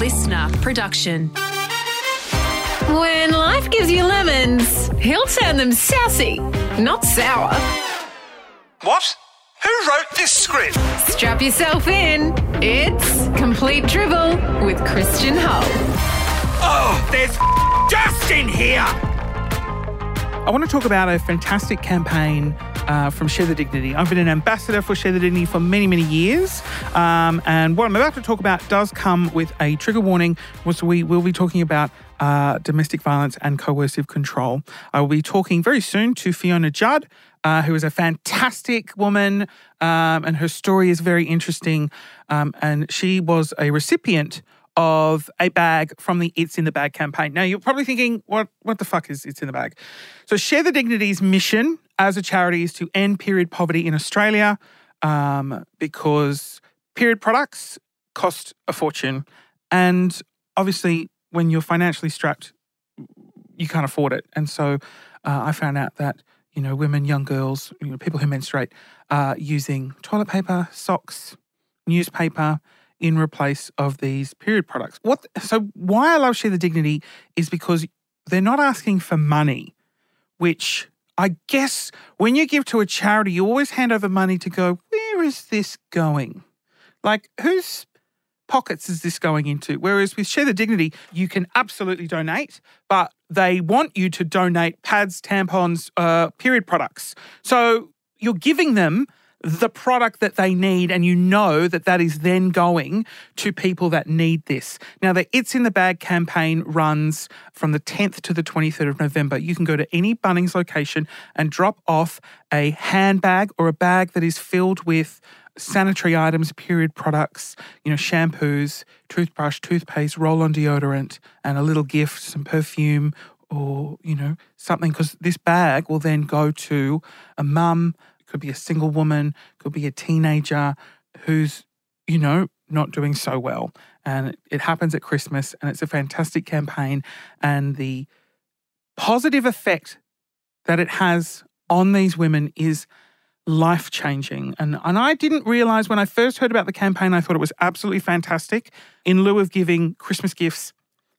listener production. When life gives you lemons, he'll turn them sassy, not sour. What? Who wrote this script? Strap yourself in. It's Complete Dribble with Christian Hull. Oh, there's dust in here! I want to talk about a fantastic campaign from Share the Dignity. I've been an ambassador for Share the Dignity for many, many years. And what I'm about to talk about does come with a trigger warning, which we will be talking about domestic violence and coercive control. I will be talking very soon to Fiona Judd, who is a fantastic woman, and her story is very interesting. And she was a recipient of a bag from the It's in the Bag campaign. Now, you're probably thinking, what the fuck is It's in the Bag? So Share the Dignity's mission as a charity is to end period poverty in Australia because period products cost a fortune. And obviously, when you're financially strapped, you can't afford it. And so I found out that, women, young girls, people who menstruate are using toilet paper, socks, newspaper, in replace of these period products. So why I love Share the Dignity is because they're not asking for money, which I guess when you give to a charity, you always hand over money to go, where is this going? Like, whose pockets is this going into? Whereas with Share the Dignity, you can absolutely donate, but they want you to donate pads, tampons, period products. So you're giving them the product that they need, and that is then going to people that need this. Now, the It's in the Bag campaign runs from the 10th to the 23rd of November. You can go to any Bunnings location and drop off a handbag or a bag that is filled with sanitary items, period products, shampoos, toothbrush, toothpaste, roll-on deodorant, and a little gift, some perfume or, something, because this bag will then go to a mum, could be a single woman, could be a teenager who's, not doing so well. And it happens at Christmas, and it's a fantastic campaign. And the positive effect that it has on these women is life-changing. And I didn't realise when I first heard about the campaign, I thought it was absolutely fantastic. In lieu of giving Christmas gifts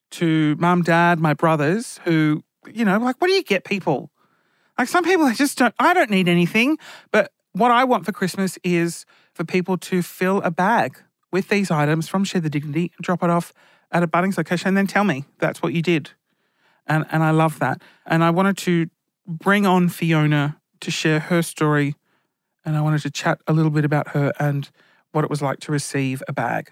to mum, dad, my brothers, who, what do you get people? Like, some people, I don't need anything, but what I want for Christmas is for people to fill a bag with these items from Share the Dignity and drop it off at a Bunnings location and then tell me that's what you did. And I love that. And I wanted to bring on Fiona to share her story, and I wanted to chat a little bit about her and what it was like to receive a bag.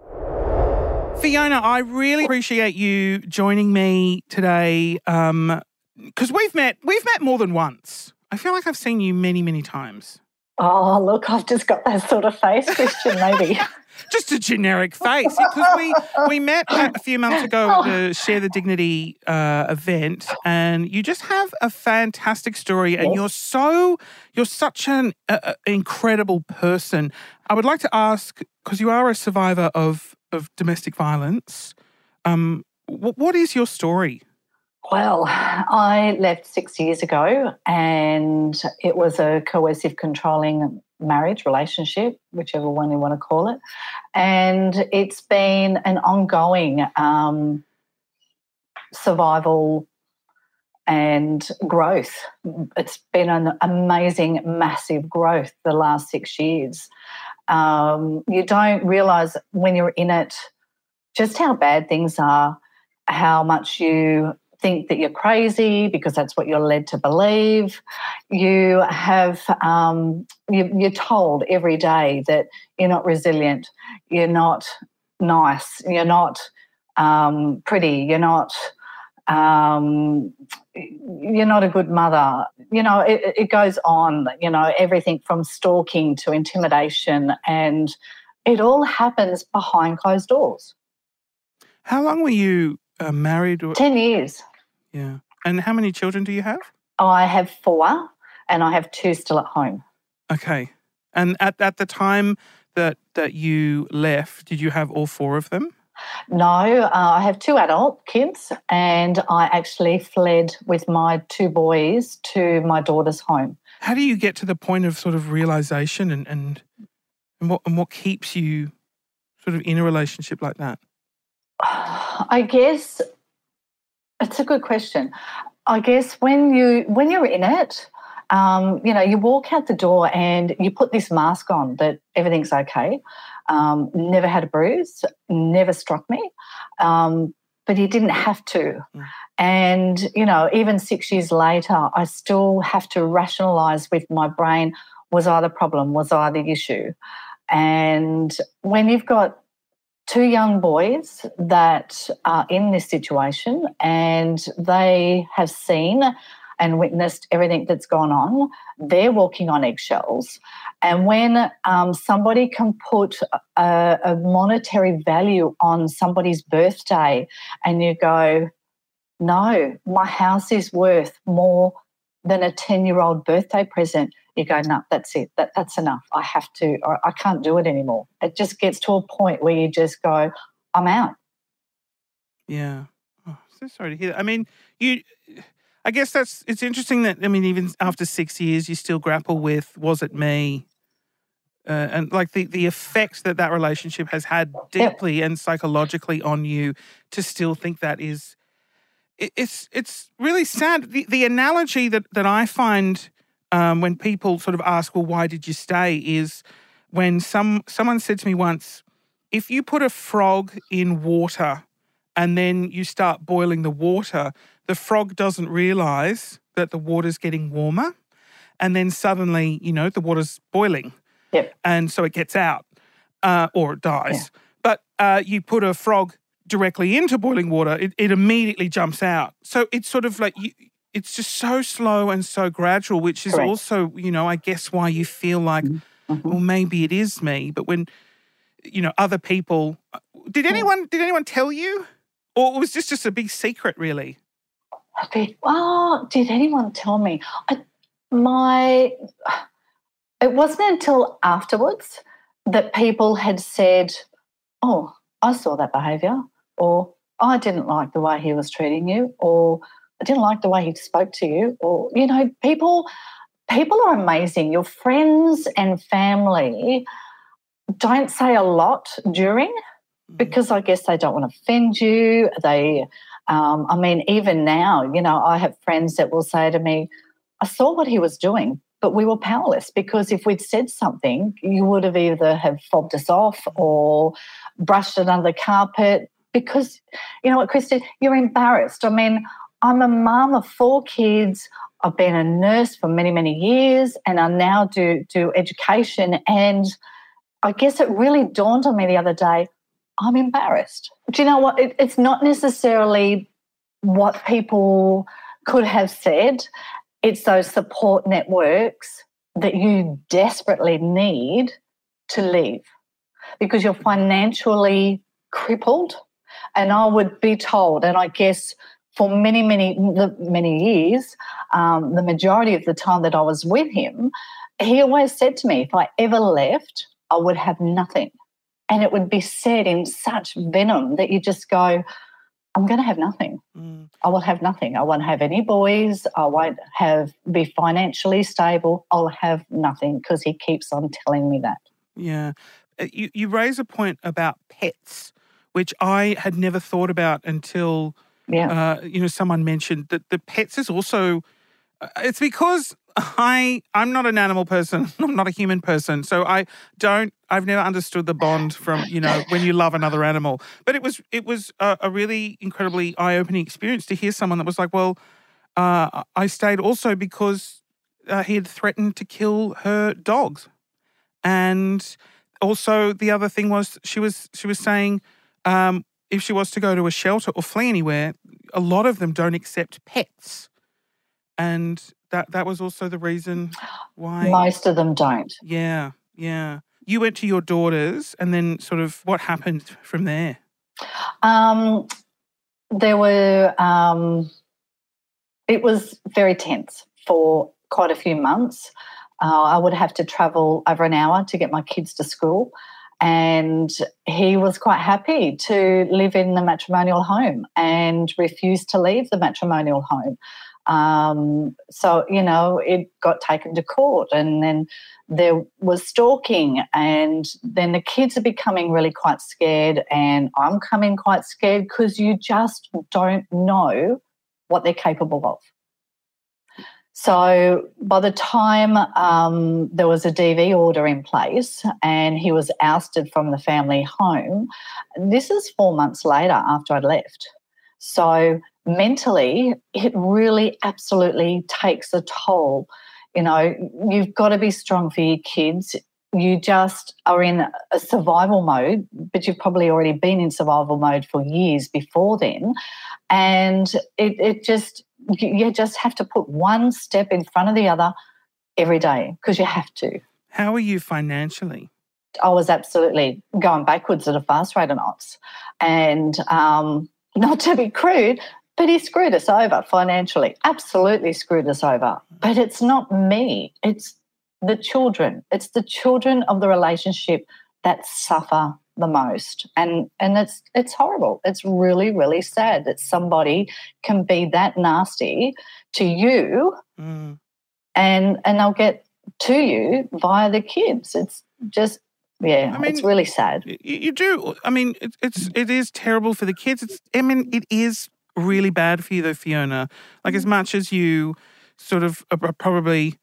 Fiona, I really appreciate you joining me today. Because we've met more than once. I feel like I've seen you many, many times. Oh, look, I've just got that sort of face, Christian, maybe. Just a generic face. Because we met a few months ago at the Share the Dignity event, and you just have a fantastic story, and you're such an incredible person. I would like to ask, because you are a survivor of domestic violence, what is your story? Well, I left 6 years ago, and it was a coercive, controlling marriage, relationship, whichever one you want to call it. And it's been an ongoing survival and growth. It's been an amazing, massive growth the last 6 years. You don't realise when you're in it just how bad things are, how much you think that you're crazy because that's what you're led to believe. You have, you're told every day that you're not resilient, you're not nice, you're not pretty, you're not a good mother. It goes on, everything from stalking to intimidation, and it all happens behind closed doors. How long were you married? 10 years. Yeah. And how many children do you have? I have 4, and I have 2 still at home. Okay. And at the time that you left, did you have all 4 of them? No, I have 2 adult kids, and I actually fled with my 2 boys to my daughter's home. How do you get to the point of sort of realisation and what keeps you sort of in a relationship like that? I guess it's a good question. I guess when you're in it, you walk out the door and you put this mask on that everything's okay. Never had a bruise, never struck me, but he didn't have to. And, even 6 years later, I still have to rationalise with my brain, was I the problem? Was I the issue? And when you've got two young boys that are in this situation and they have seen and witnessed everything that's gone on, they're walking on eggshells. And when somebody can put a monetary value on somebody's birthday and you go, no, my house is worth more than a 10-year-old birthday present, you go, no, that's it. That's enough. I can't do it anymore. It just gets to a point where you just go, I'm out. Yeah. Oh, so sorry to hear that. I mean, I guess it's interesting that, even after 6 years, you still grapple with, was it me? And like the effects that relationship has had deeply and psychologically on you, to still think that is, it's really sad. The analogy that I find when people sort of ask, well, why did you stay, is when someone said to me once, if you put a frog in water and then you start boiling the water, the frog doesn't realise that the water's getting warmer, and then suddenly, the water's boiling. Yep. And so it gets out or it dies. Yeah. But you put a frog directly into boiling water, it immediately jumps out. So it's sort of like it's just so slow and so gradual, which is Correct. Also, I guess why you feel like, well, maybe it is me. But when, other people, did anyone tell you? Or was this just a big secret, really? Did anyone tell me? It wasn't until afterwards that people had said, oh, I saw that behaviour, or I didn't like the way he was treating you, or I didn't like the way he spoke to you, or, people are amazing. Your friends and family don't say a lot during, because I guess they don't want to offend you. They, even now, I have friends that will say to me, I saw what he was doing, but we were powerless, because if we'd said something, you would have either have fobbed us off or brushed it under the carpet, because, you know what, Kristen, you're embarrassed. I'm a mum of 4 kids. I've been a nurse for many, many years, and I now do education. And I guess it really dawned on me the other day, I'm embarrassed. Do you know what? It's not necessarily what people could have said. It's those support networks that you desperately need to leave, because you're financially crippled. And I would be told, and I guess for many, many, many years, the majority of the time that I was with him, he always said to me, if I ever left, I would have nothing. And it would be said in such venom that you just go, I'm going to have nothing. I will have nothing. I won't have any boys. I won't be financially stable. I'll have nothing, because he keeps on telling me that. Yeah. You raise a point about pets, which I had never thought about until, someone mentioned that the pets is also, it's because I'm not an animal person. I'm not a human person. So I've never understood the bond from, when you love another animal. But it was a really incredibly eye-opening experience to hear someone that was like, well, I stayed also because he had threatened to kill her dogs. And also the other thing was she was saying if she was to go to a shelter or flee anywhere, a lot of them don't accept pets. And that was also the reason why. Most of them don't. Yeah, yeah. You went to your daughters, and then sort of what happened from there? There were, it was very tense for quite a few months. I would have to travel over an hour to get my kids to school, and he was quite happy to live in the matrimonial home and refused to leave the matrimonial home. So, it got taken to court, and then there was stalking, and then the kids are becoming really quite scared, and I'm coming quite scared because you just don't know what they're capable of. So by the time there was a DV order in place and he was ousted from the family home, this is 4 months later after I'd left. So mentally, it really absolutely takes a toll. You've got to be strong for your kids. You just are in a survival mode, but you've probably already been in survival mode for years before then. And you just have to put one step in front of the other every day because you have to. How are you financially? I was absolutely going backwards at a fast rate of knots. And not to be crude, but he screwed us over financially, absolutely screwed us over. But it's not me, it's the children. It's the children of the relationship that suffer the most. And it's horrible. It's really, really sad that somebody can be that nasty to you and they'll get to you via the kids. It's just, it's really sad. You do. I mean, it is terrible for the kids. It is really bad for you though, Fiona. Like as much as you sort of are probably...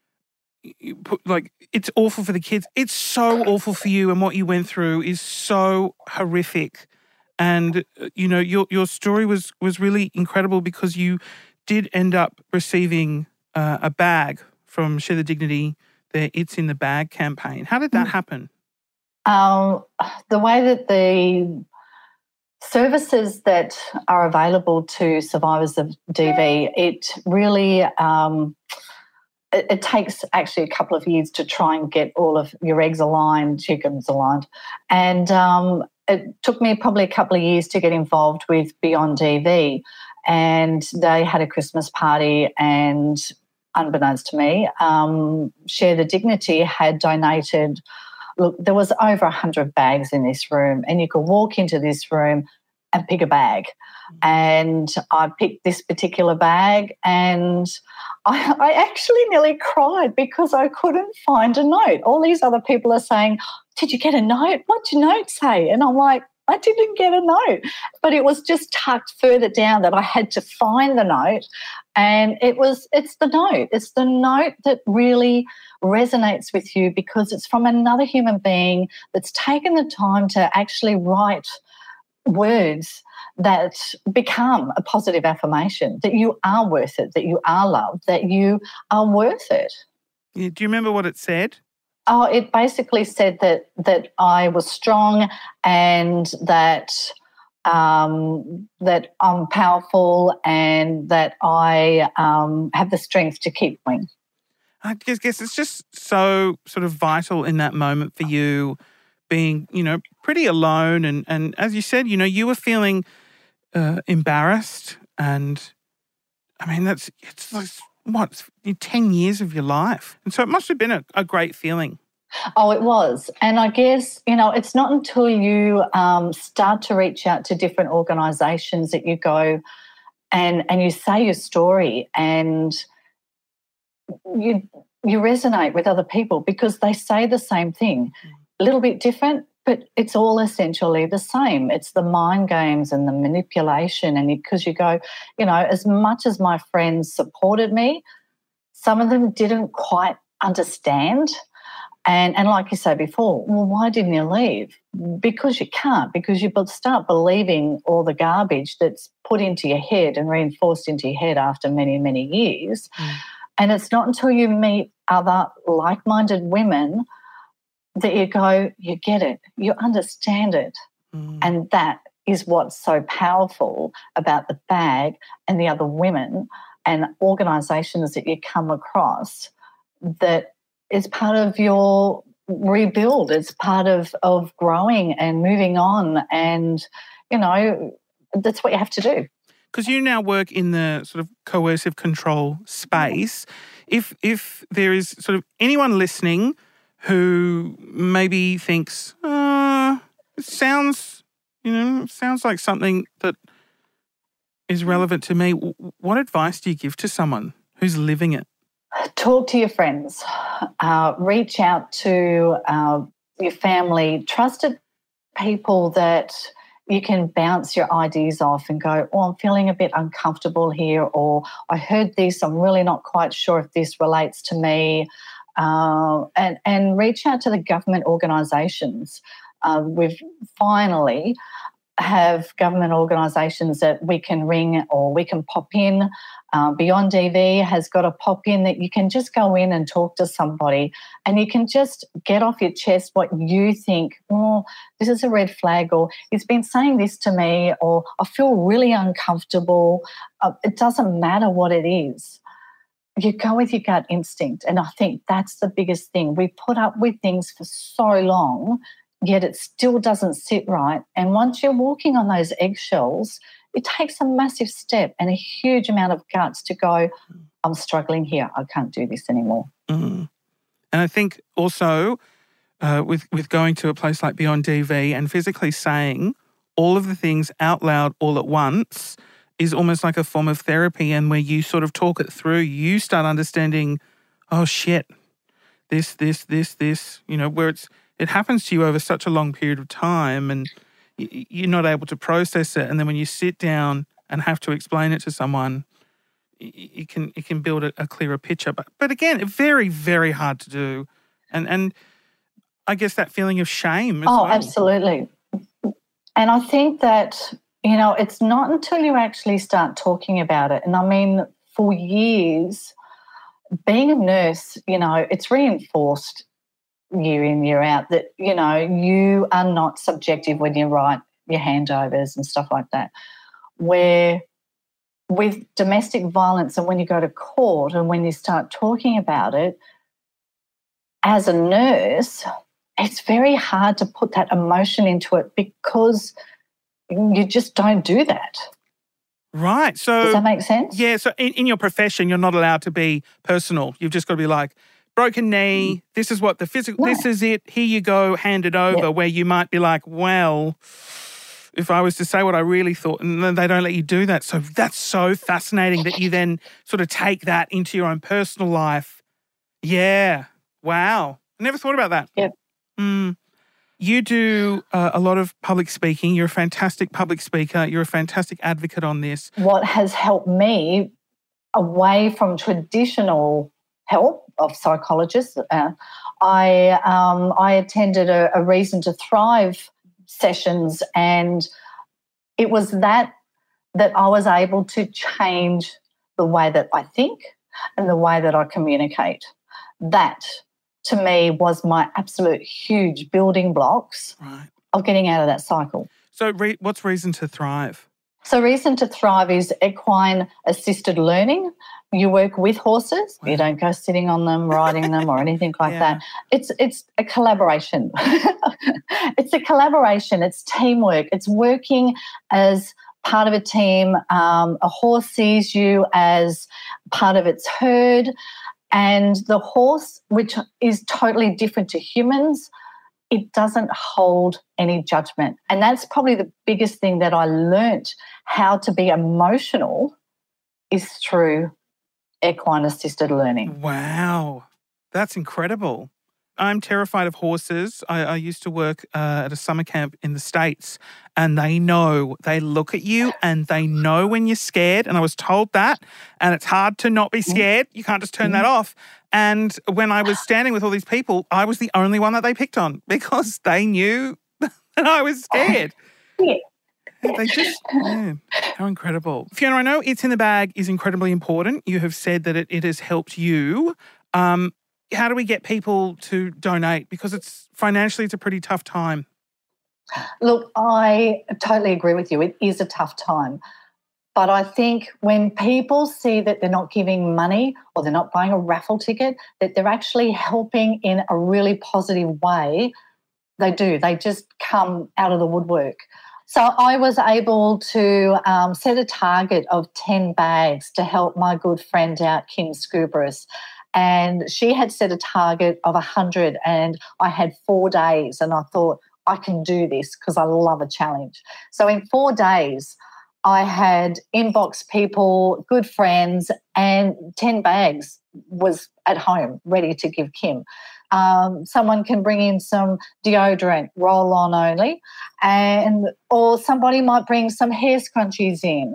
it's awful for the kids. It's so awful for you, and what you went through is so horrific. And your story was really incredible because you did end up receiving a bag from Share the Dignity, their It's in the Bag campaign. How did that happen? The way that the services that are available to survivors of DV, it really... It takes actually a couple of years to try and get all of your eggs aligned, chickens aligned. And it took me probably a couple of years to get involved with Beyond DV. And they had a Christmas party, and unbeknownst to me, Share the Dignity had donated... Look, there was over 100 bags in this room, and you could walk into this room and pick a bag. And I picked this particular bag, and I actually nearly cried because I couldn't find a note. All these other people are saying, did you get a note? What'd your note say? And I'm like, I didn't get a note. But it was just tucked further down that I had to find the note. And it's the note. It's the note that really resonates with you because it's from another human being that's taken the time to actually write words that become a positive affirmation, that you are worth it, that you are loved, that you are worth it. Yeah, do you remember what it said? Oh, it basically said that I was strong and that that I'm powerful and that I have the strength to keep going. I guess it's just so sort of vital in that moment for you being, pretty alone. And as you said, you were feeling embarrassed. And, I mean, it's like, 10 years of your life. And so it must have been a great feeling. Oh, it was. And I guess, it's not until you start to reach out to different organisations that you go and you say your story and you resonate with other people because they say the same thing. A little bit different, but it's all essentially the same. It's the mind games and the manipulation. And because you go, as much as my friends supported me, some of them didn't quite understand. And like you said before, well, why didn't you leave? Because you can't, because you start believing all the garbage that's put into your head and reinforced into your head after many, many years. And it's not until you meet other like-minded women that you go, you get it, you understand it. And that is what's so powerful about the bag and the other women and organisations that you come across that is part of your rebuild. It's part of growing and moving on. And, that's what you have to do. Because you now work in the sort of coercive control space. If there is sort of anyone listening who maybe thinks, it sounds like something that is relevant to me. What advice do you give to someone who's living it? Talk to your friends. Reach out to your family, trusted people that you can bounce your ideas off and go, oh, I'm feeling a bit uncomfortable here, or I heard this, I'm really not quite sure if this relates to me. And reach out to the government organisations. We've finally have government organisations that we can ring or we can pop in. Beyond DV has got a pop in that you can just go in and talk to somebody and you can just get off your chest what you think, oh, this is a red flag, or he's been saying this to me, or I feel really uncomfortable. It doesn't matter what it is. You go with your gut instinct, and I think that's the biggest thing. We put up with things for so long, yet it still doesn't sit right. And once you're walking on those eggshells, it takes a massive step and a huge amount of guts to go, I'm struggling here, I can't do this anymore. And I think also with going to a place like Beyond DV and physically saying all of the things out loud all at once is almost like a form of therapy, and where you sort of talk it through, you start understanding, oh shit, this, where it happens to you over such a long period of time and you're not able to process it. And then when you sit down and have to explain it to someone, it can build a clearer picture. But again, very, very hard to do. And I guess that feeling of shame as well. Absolutely. And I think that, it's not until you actually start talking about it. And I mean, for years, being a nurse, it's reinforced year in, year out that, you are not subjective when you write your handovers and stuff like that. Where with domestic violence and when you go to court and when you start talking about it, as a nurse, it's very hard to put that emotion into it because you just don't do that. Right. So does that make sense? Yeah. So in your profession, you're not allowed to be personal. You've just got to be like, broken knee, this is what the physical, this is it, here you go, hand it over, where you might be like, well, if I was to say what I really thought, and then they don't let you do that. So that's so fascinating that you then sort of take that into your own personal life. Yeah. Wow. I never thought about that. Yep. You do a lot of public speaking. You're a fantastic public speaker. You're a fantastic advocate on this. What has helped me away from traditional help of psychologists, I attended a Reason to Thrive sessions, and it was that I was able to change the way that I think and the way that I communicate. That, to me, was my absolute huge building blocks of getting out of that cycle. So what's Reason to Thrive? So Reason to Thrive is equine assisted learning. You work with horses. You don't go sitting on them, riding them or anything like that. It's a collaboration. It's a collaboration. It's teamwork. It's working as part of a team. A horse sees you as part of its herd, and the horse, which is totally different to humans, it doesn't hold any judgment. And that's probably the biggest thing that I learnt, how to be emotional, is through equine assisted learning. Wow, that's incredible. I'm terrified of horses. I used to work at a summer camp in the States, and they look at you and they know when you're scared. And I was told that, and it's hard to not be scared. You can't just turn that off. And when I was standing with all these people, I was the only one that they picked on because they knew that I was scared. They just, how incredible. Fiona, I know It's in the Bag is incredibly important. You have said that it has helped you. How do we get people to donate? Because it's a pretty tough time. Look, I totally agree with you. It is a tough time. But I think when people see that they're not giving money or they're not buying a raffle ticket, that they're actually helping in a really positive way, they do. They just come out of the woodwork. So I was able to set a target of 10 bags to help my good friend out, Kim Scubris. And she had set a target of 100, and I had 4 days, and I thought, I can do this because I love a challenge. So in 4 days, I had inbox people, good friends, and 10 bags was at home ready to give Kim. Someone can bring in some deodorant, roll-on only, or somebody might bring some hair scrunchies in.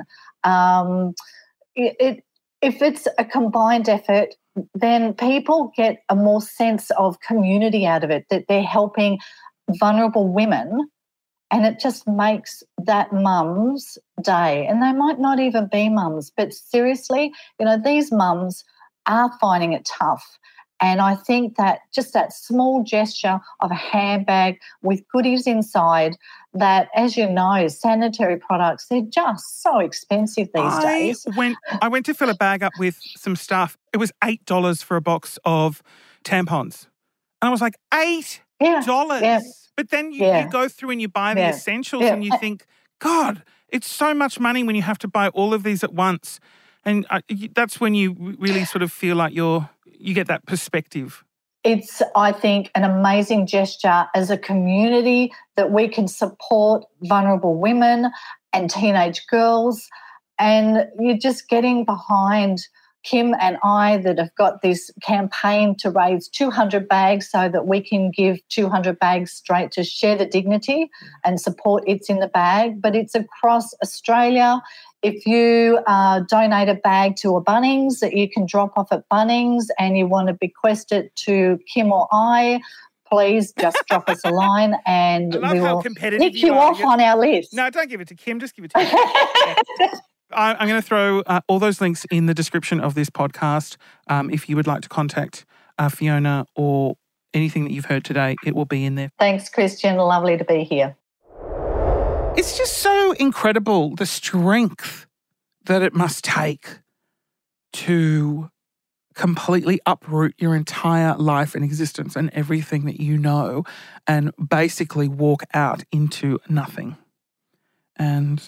If it's a combined effort, then people get a more sense of community out of it, that they're helping vulnerable women, and it just makes that mum's day. And they might not even be mums, but seriously, these mums are finding it tough. And I think that just that small gesture of a handbag with goodies inside that, as you know, sanitary products, they're just so expensive these days. I went to fill a bag up with some stuff. It was $8 for a box of tampons. And I was like, $8? Yeah. But then you go through and you buy the essentials and you think, God, it's so much money when you have to buy all of these at once. And that's when you really sort of feel like you get that perspective. It's, I think, an amazing gesture as a community that we can support vulnerable women and teenage girls. And you're just getting behind Kim and I that have got this campaign to raise 200 bags so that we can give 200 bags straight to Share the Dignity and support It's in the Bag. But it's across Australia. If you donate a bag to a Bunnings that you can drop off at Bunnings and you want to bequest it to Kim or I, please just drop us a line and we will pick you off on our list. No, don't give it to Kim. Just give it to me. I'm going to throw all those links in the description of this podcast. If you would like to contact Fiona or anything that you've heard today, it will be in there. Thanks, Christian. Lovely to be here. It's just so incredible, the strength that it must take to completely uproot your entire life and existence and everything that you know and basically walk out into nothing. And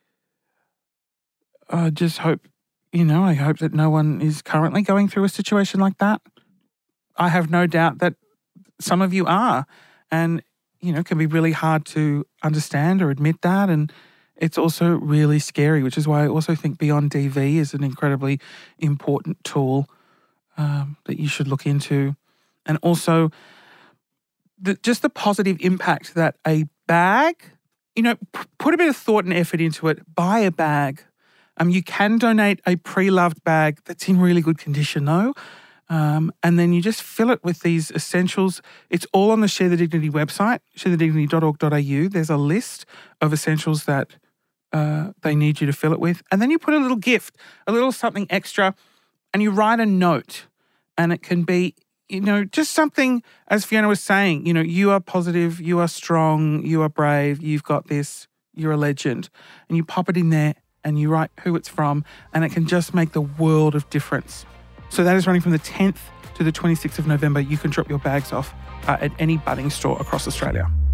I just hope, I hope that no one is currently going through a situation like that. I have no doubt that some of you are, and it can be really hard to understand or admit that. And it's also really scary, which is why I also think Beyond DV is an incredibly important tool that you should look into. And also just the positive impact that a bag, put a bit of thought and effort into it. Buy a bag. You can donate a pre-loved bag that's in really good condition though. And then you just fill it with these essentials. It's all on the Share the Dignity website, sharethedignity.org.au. There's a list of essentials that they need you to fill it with. And then you put a little gift, a little something extra, and you write a note. And it can be, just something, as Fiona was saying, you are positive, you are strong, you are brave, you've got this, you're a legend. And you pop it in there and you write who it's from, and it can just make the world of difference. So that is running from the 10th to the 26th of November. You can drop your bags off at any Bunnings store across Australia.